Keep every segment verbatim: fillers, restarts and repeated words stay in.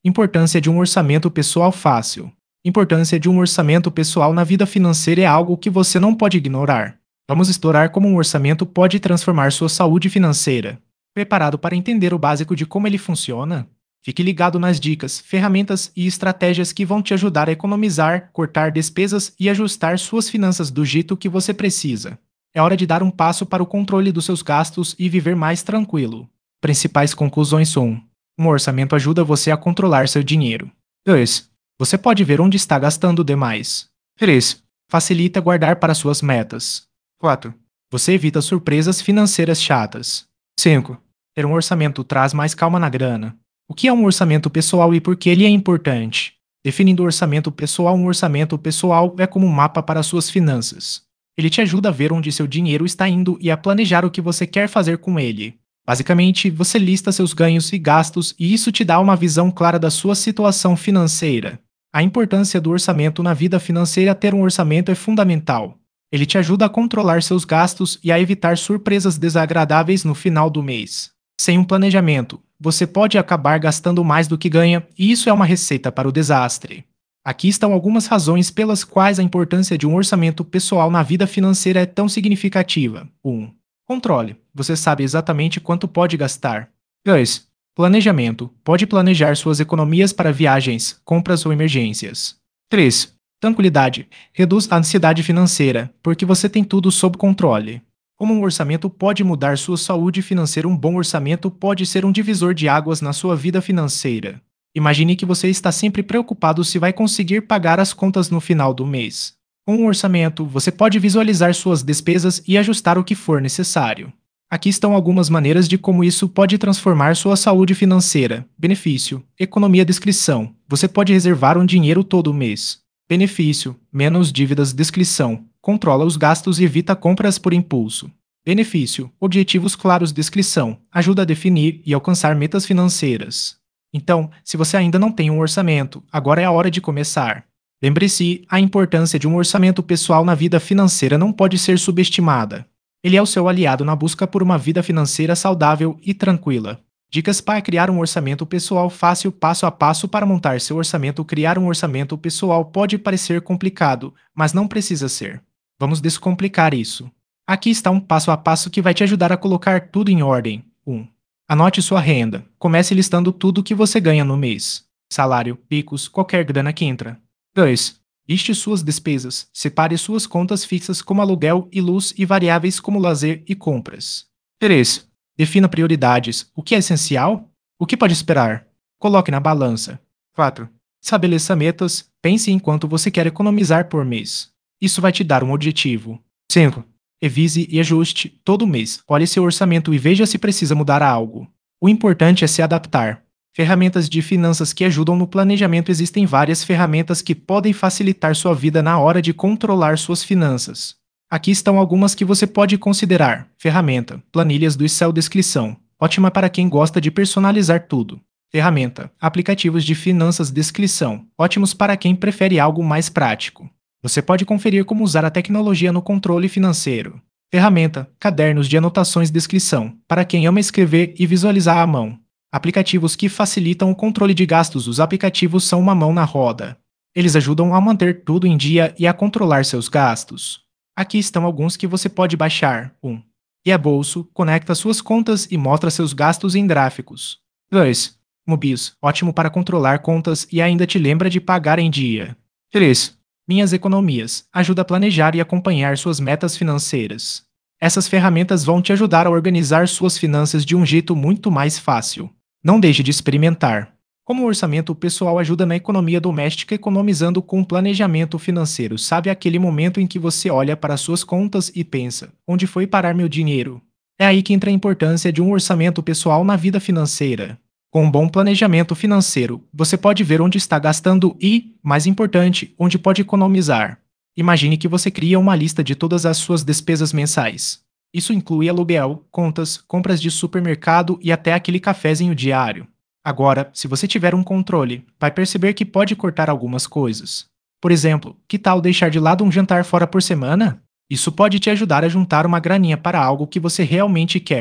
Importância de um orçamento pessoal fácil. Importância de um orçamento pessoal na vida financeira é algo que você não pode ignorar. Vamos explorar como um orçamento pode transformar sua saúde financeira. Preparado para entender o básico de como ele funciona? Fique ligado nas dicas, ferramentas e estratégias que vão te ajudar a economizar, cortar despesas e ajustar suas finanças do jeito que você precisa. É hora de dar um passo para o controle dos seus gastos e viver mais tranquilo. Principais conclusões: um. Um orçamento ajuda você a controlar seu dinheiro. dois. Você pode ver onde está gastando demais. três. Facilita guardar para suas metas. quatro. Você evita surpresas financeiras chatas. cinco. Ter um orçamento traz mais calma na grana. O que é um orçamento pessoal e por que ele é importante? Definindo o orçamento pessoal, um orçamento pessoal é como um mapa para suas finanças. Ele te ajuda a ver onde seu dinheiro está indo e a planejar o que você quer fazer com ele. Basicamente, você lista seus ganhos e gastos e isso te dá uma visão clara da sua situação financeira. A importância do orçamento na vida financeira. Ter um orçamento é fundamental. Ele te ajuda a controlar seus gastos e a evitar surpresas desagradáveis no final do mês. Sem um planejamento, você pode acabar gastando mais do que ganha, e isso é uma receita para o desastre. Aqui estão algumas razões pelas quais a importância de um orçamento pessoal na vida financeira é tão significativa. um. Controle. Você sabe exatamente quanto pode gastar. dois. Planejamento. Pode planejar suas economias para viagens, compras ou emergências. três. Tranquilidade. Reduz a ansiedade financeira, porque você tem tudo sob controle. Como um orçamento pode mudar sua saúde financeira? Um bom orçamento pode ser um divisor de águas na sua vida financeira. Imagine que você está sempre preocupado se vai conseguir pagar as contas no final do mês. Com um orçamento, você pode visualizar suas despesas e ajustar o que for necessário. Aqui estão algumas maneiras de como isso pode transformar sua saúde financeira. Benefício: economia. Descrição: você pode reservar um dinheiro todo mês. Benefício: menos dívidas. Descrição: controla os gastos e evita compras por impulso. Benefício: objetivos claros. Descrição: ajuda a definir e alcançar metas financeiras. Então, se você ainda não tem um orçamento, agora é a hora de começar. Lembre-se, a importância de um orçamento pessoal na vida financeira não pode ser subestimada. Ele é o seu aliado na busca por uma vida financeira saudável e tranquila. Dicas para criar um orçamento pessoal fácil. Passo a passo para montar seu orçamento. Criar um orçamento pessoal pode parecer complicado, mas não precisa ser. Vamos descomplicar isso. Aqui está um passo a passo que vai te ajudar a colocar tudo em ordem. um. Anote sua renda. Comece listando tudo que você ganha no mês. Salário, picos, qualquer grana que entra. dois. Liste suas despesas. Separe suas contas fixas como aluguel e luz e variáveis como lazer e compras. três. Defina prioridades. O que é essencial? O que pode esperar? Coloque na balança. quatro. Estabeleça metas. Pense em quanto você quer economizar por mês. Isso vai te dar um objetivo. cinco. Revise e ajuste todo mês. Olhe seu orçamento e veja se precisa mudar algo. O importante é se adaptar. Ferramentas de finanças que ajudam no planejamento. Existem várias ferramentas que podem facilitar sua vida na hora de controlar suas finanças. Aqui estão algumas que você pode considerar. Ferramenta: planilhas do Excel. Descrição: ótima para quem gosta de personalizar tudo. Ferramenta: aplicativos de finanças. Descrição: ótimos para quem prefere algo mais prático. Você pode conferir como usar a tecnologia no controle financeiro. Ferramenta: cadernos de anotações. Descrição: para quem ama escrever e visualizar à mão. Aplicativos que facilitam o controle de gastos. Os aplicativos são uma mão na roda. Eles ajudam a manter tudo em dia e a controlar seus gastos. Aqui estão alguns que você pode baixar. um. E é Bolso: conecta suas contas e mostra seus gastos em gráficos. dois. Mobius: ótimo para controlar contas e ainda te lembra de pagar em dia. três. Minhas Economias: ajuda a planejar e acompanhar suas metas financeiras. Essas ferramentas vão te ajudar a organizar suas finanças de um jeito muito mais fácil. Não deixe de experimentar. Como o orçamento pessoal ajuda na economia doméstica? Economizando com planejamento financeiro. Sabe aquele momento em que você olha para suas contas e pensa: onde foi parar meu dinheiro? É aí que entra a importância de um orçamento pessoal na vida financeira. Com um bom planejamento financeiro, você pode ver onde está gastando e, mais importante, onde pode economizar. Imagine que você cria uma lista de todas as suas despesas mensais. Isso inclui aluguel, contas, compras de supermercado e até aquele cafezinho diário. Agora, se você tiver um controle, vai perceber que pode cortar algumas coisas. Por exemplo, que tal deixar de lado um jantar fora por semana? Isso pode te ajudar a juntar uma graninha para algo que você realmente quer.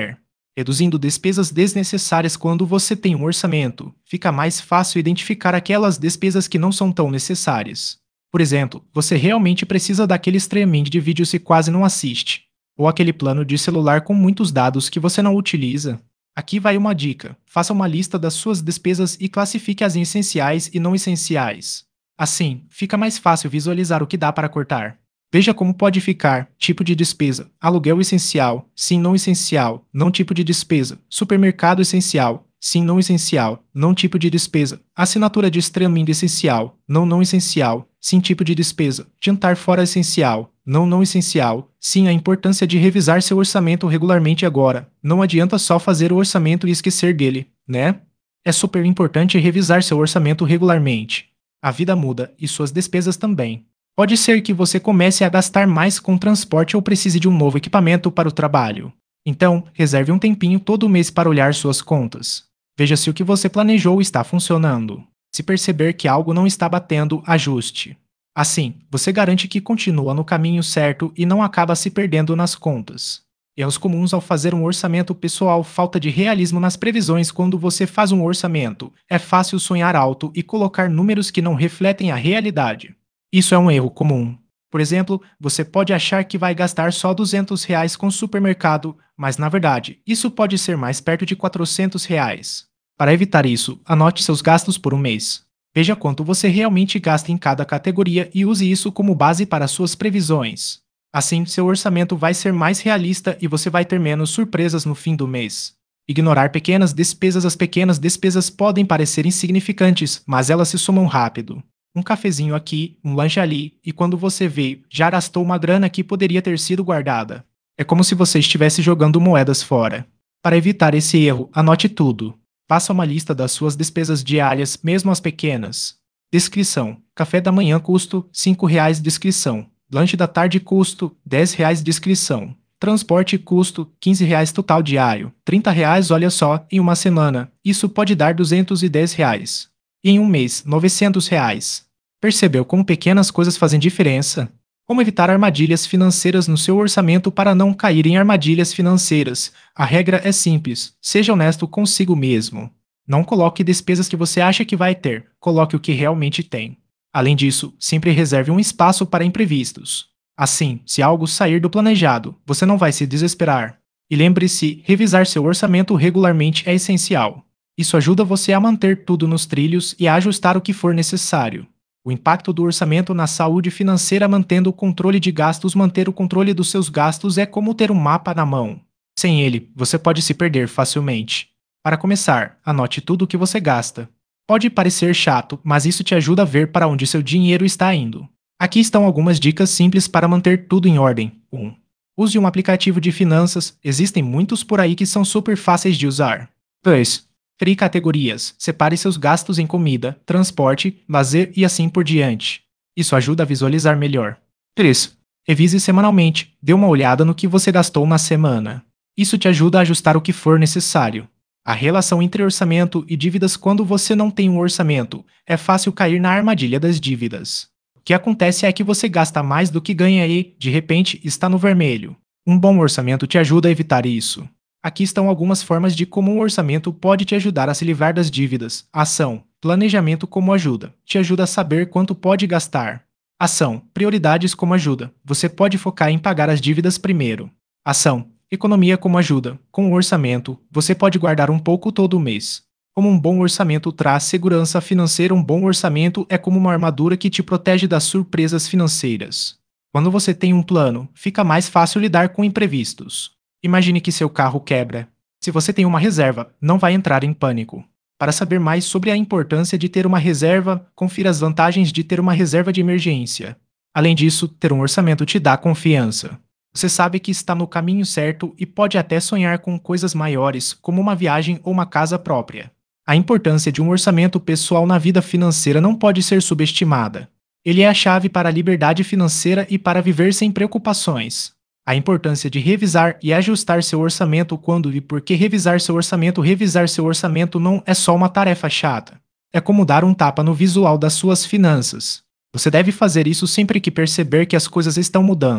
Reduzindo despesas desnecessárias quando você tem um orçamento, fica mais fácil identificar aquelas despesas que não são tão necessárias. Por exemplo, você realmente precisa daquele streaming de vídeo se quase não assiste, ou aquele plano de celular com muitos dados que você não utiliza. Aqui vai uma dica: faça uma lista das suas despesas e classifique as em essenciais e não essenciais. Assim, fica mais fácil visualizar o que dá para cortar. Veja como pode ficar: tipo de despesa, aluguel essencial, sim, não essencial, não tipo de despesa, supermercado essencial, sim, não essencial, não tipo de despesa, assinatura de streaming essencial, não, não essencial, sim, tipo de despesa, jantar fora essencial, não, não essencial, sim. A importância de revisar seu orçamento regularmente agora. Não adianta só fazer o orçamento e esquecer dele, né? É super importante revisar seu orçamento regularmente. A vida muda e suas despesas também. Pode ser que você comece a gastar mais com transporte ou precise de um novo equipamento para o trabalho. Então, reserve um tempinho todo mês para olhar suas contas. Veja se o que você planejou está funcionando. Se perceber que algo não está batendo, ajuste. Assim, você garante que continua no caminho certo e não acaba se perdendo nas contas. Erros comuns ao fazer um orçamento pessoal: falta de realismo nas previsões. Quando você faz um orçamento, é fácil sonhar alto e colocar números que não refletem a realidade. Isso é um erro comum. Por exemplo, você pode achar que vai gastar só duzentos reais com o supermercado, mas na verdade, isso pode ser mais perto de quatrocentos reais. Para evitar isso, anote seus gastos por um mês. Veja quanto você realmente gasta em cada categoria e use isso como base para suas previsões. Assim, seu orçamento vai ser mais realista e você vai ter menos surpresas no fim do mês. Ignorar pequenas despesas: as pequenas despesas podem parecer insignificantes, mas elas se somam rápido. Um cafezinho aqui, um lanche ali, e quando você vê, já gastou uma grana que poderia ter sido guardada. É como se você estivesse jogando moedas fora. Para evitar esse erro, anote tudo. Faça uma lista das suas despesas diárias, mesmo as pequenas. Descrição: café da manhã custo cinco reais, descrição. Lanche da tarde custo dez reais, descrição. Transporte custo quinze reais, total diário trinta reais. Olha só, em uma semana, isso pode dar duzentos e dez reais. E em um mês, novecentos reais. Percebeu como pequenas coisas fazem diferença? Como evitar armadilhas financeiras no seu orçamento para não cair em armadilhas financeiras? A regra é simples: seja honesto consigo mesmo. Não coloque despesas que você acha que vai ter, coloque o que realmente tem. Além disso, sempre reserve um espaço para imprevistos. Assim, se algo sair do planejado, você não vai se desesperar. E lembre-se: revisar seu orçamento regularmente é essencial. Isso ajuda você a manter tudo nos trilhos e a ajustar o que for necessário. O impacto do orçamento na saúde financeira: mantendo o controle de gastos. Manter o controle dos seus gastos é como ter um mapa na mão. Sem ele, você pode se perder facilmente. Para começar, anote tudo o que você gasta. Pode parecer chato, mas isso te ajuda a ver para onde seu dinheiro está indo. Aqui estão algumas dicas simples para manter tudo em ordem. um. Use um aplicativo de finanças. Existem muitos por aí que são super fáceis de usar. dois. Crie categorias. Separe seus gastos em comida, transporte, lazer e assim por diante. Isso ajuda a visualizar melhor. três. Revise semanalmente. Dê uma olhada no que você gastou na semana. Isso te ajuda a ajustar o que for necessário. A relação entre orçamento e dívidas: quando você não tem um orçamento, é fácil cair na armadilha das dívidas. O que acontece é que você gasta mais do que ganha e, de repente, está no vermelho. Um bom orçamento te ajuda a evitar isso. Aqui estão algumas formas de como um orçamento pode te ajudar a se livrar das dívidas. Ação: planejamento como ajuda. Te ajuda a saber quanto pode gastar. Ação: prioridades como ajuda. Você pode focar em pagar as dívidas primeiro. Ação: economia como ajuda. Com o orçamento, você pode guardar um pouco todo mês. Como um bom orçamento traz segurança financeira: um bom orçamento é como uma armadura que te protege das surpresas financeiras. Quando você tem um plano, fica mais fácil lidar com imprevistos. Imagine que seu carro quebra. Se você tem uma reserva, não vai entrar em pânico. Para saber mais sobre a importância de ter uma reserva, confira as vantagens de ter uma reserva de emergência. Além disso, ter um orçamento te dá confiança. Você sabe que está no caminho certo e pode até sonhar com coisas maiores, como uma viagem ou uma casa própria. A importância de um orçamento pessoal na vida financeira não pode ser subestimada. Ele é a chave para a liberdade financeira e para viver sem preocupações. A importância de revisar e ajustar seu orçamento. Quando e por que revisar seu orçamento? Revisar seu orçamento não é só uma tarefa chata. É como dar um tapa no visual das suas finanças. Você deve fazer isso sempre que perceber que as coisas estão mudando.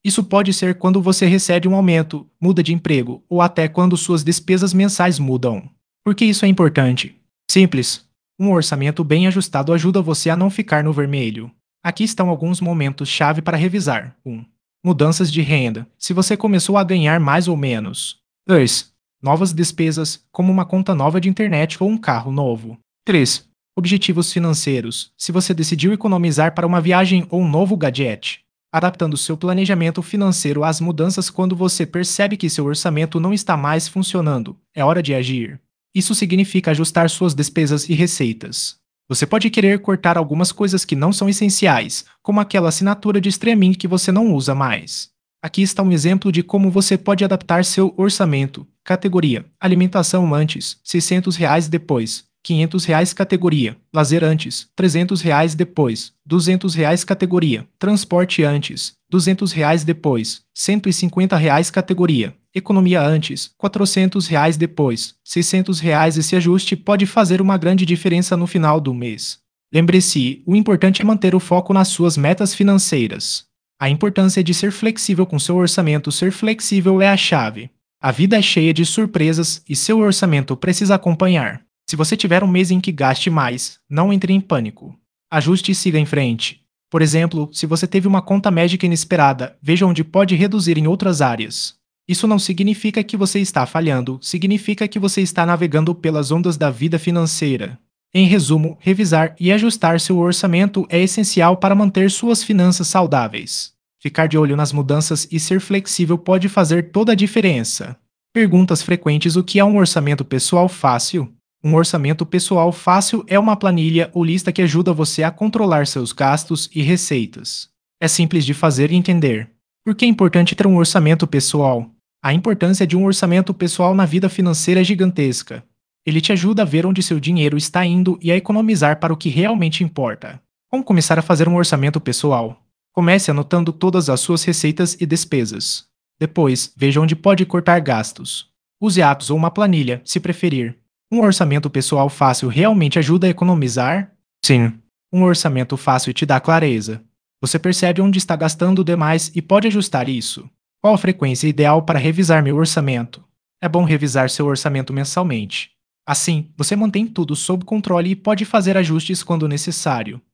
Isso pode ser quando você recebe um aumento, muda de emprego ou até quando suas despesas mensais mudam. Por que isso é importante? Simples. Um orçamento bem ajustado ajuda você a não ficar no vermelho. Aqui estão alguns momentos-chave para revisar. um. Mudanças de renda. Se você começou a ganhar mais ou menos. dois. Novas despesas, como uma conta nova de internet ou um carro novo. três. Objetivos financeiros. Se você decidiu economizar para uma viagem ou um novo gadget. Adaptando seu planejamento financeiro às mudanças quando você percebe que seu orçamento não está mais funcionando. É hora de agir. Isso significa ajustar suas despesas e receitas. Você pode querer cortar algumas coisas que não são essenciais, como aquela assinatura de streaming que você não usa mais. Aqui está um exemplo de como você pode adaptar seu orçamento. Categoria: alimentação antes, seiscentos reais depois. quinhentos reais categoria: lazer antes, trezentos reais depois. duzentos reais categoria: transporte antes, duzentos reais depois. cento e cinquenta reais categoria: economia antes, quatrocentos reais depois. seiscentos reais. Esse ajuste pode fazer uma grande diferença no final do mês. Lembre-se, o importante é manter o foco nas suas metas financeiras. A importância de ser flexível com seu orçamento. Ser flexível é a chave. A vida é cheia de surpresas e seu orçamento precisa acompanhar. Se você tiver um mês em que gaste mais, não entre em pânico. Ajuste e siga em frente. Por exemplo, se você teve uma conta médica inesperada, veja onde pode reduzir em outras áreas. Isso não significa que você está falhando, significa que você está navegando pelas ondas da vida financeira. Em resumo, revisar e ajustar seu orçamento é essencial para manter suas finanças saudáveis. Ficar de olho nas mudanças e ser flexível pode fazer toda a diferença. Perguntas frequentes: o que é um orçamento pessoal fácil? Um orçamento pessoal fácil é uma planilha ou lista que ajuda você a controlar seus gastos e receitas. É simples de fazer e entender. Por que é importante ter um orçamento pessoal? A importância de um orçamento pessoal na vida financeira é gigantesca. Ele te ajuda a ver onde seu dinheiro está indo e a economizar para o que realmente importa. Como começar a fazer um orçamento pessoal? Comece anotando todas as suas receitas e despesas. Depois, veja onde pode cortar gastos. Use atos ou uma planilha, se preferir. Um orçamento pessoal fácil realmente ajuda a economizar? Sim. Um orçamento fácil te dá clareza. Você percebe onde está gastando demais e pode ajustar isso. Qual a frequência ideal para revisar meu orçamento? É bom revisar seu orçamento mensalmente. Assim, você mantém tudo sob controle e pode fazer ajustes quando necessário.